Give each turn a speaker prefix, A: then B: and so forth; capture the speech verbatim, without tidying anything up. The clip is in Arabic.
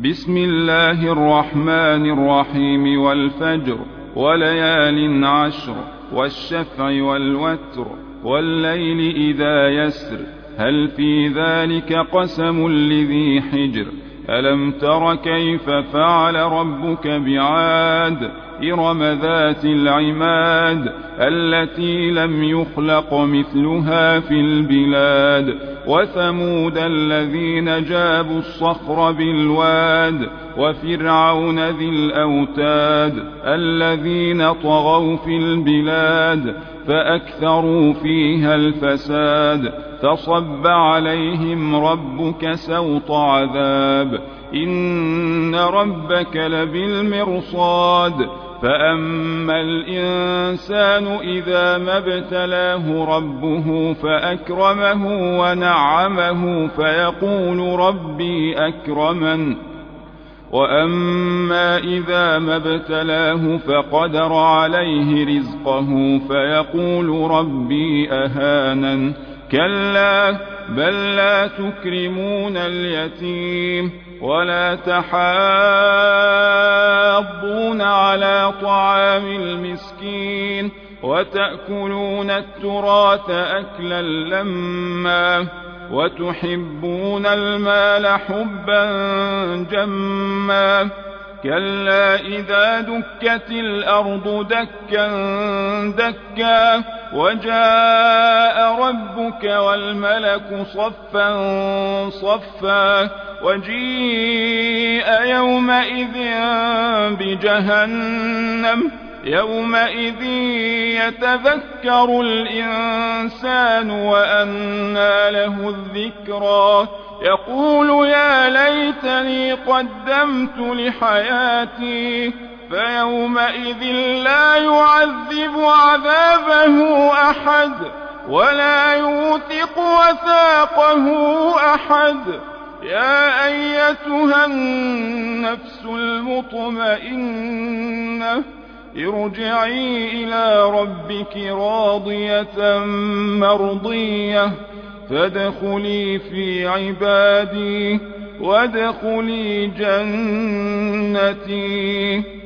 A: بسم الله الرحمن الرحيم والفجر وليال عشر والشفع والوتر والليل إذا يسر هل في ذلك قسم لذي حجر ألم تر كيف فعل ربك بعاد إرم ذات العماد التي لم يخلق مثلها في البلاد وثمود الذين جابوا الصخر بالواد وفرعون ذي الأوتاد الذين طغوا في البلاد فأكثروا فيها الفساد فصب عليهم ربك سوط عذاب إن ربك لبالمرصاد فأما الإنسان إذا ما ابتلاه ربه فأكرمه ونعمه فيقول ربي أكرمن وأما إذا ما ابتلاه فقدر عليه رزقه فيقول ربي أهانن كلا بل لا تكرمون اليتيم ولا تحاضون على طعام المسكين وتأكلون التراث أكلا لما وتحبون المال حبا جما كلا إذا دكت الأرض دكا دكا وجاء ربك والملك صفا صفا وجيء يومئذ بجهنم يومئذ يتذكر الإنسان وأنى له الذكرى يقول يا ليتني قدمت لحياتي فيومئذ لا يعذب عذابه أحد ولا يوثق وثاقه أحد يا أيتها النفس المطمئنة ارجعي إلى ربك راضية مرضية فادخلي في عبادي وادخلي جنتي.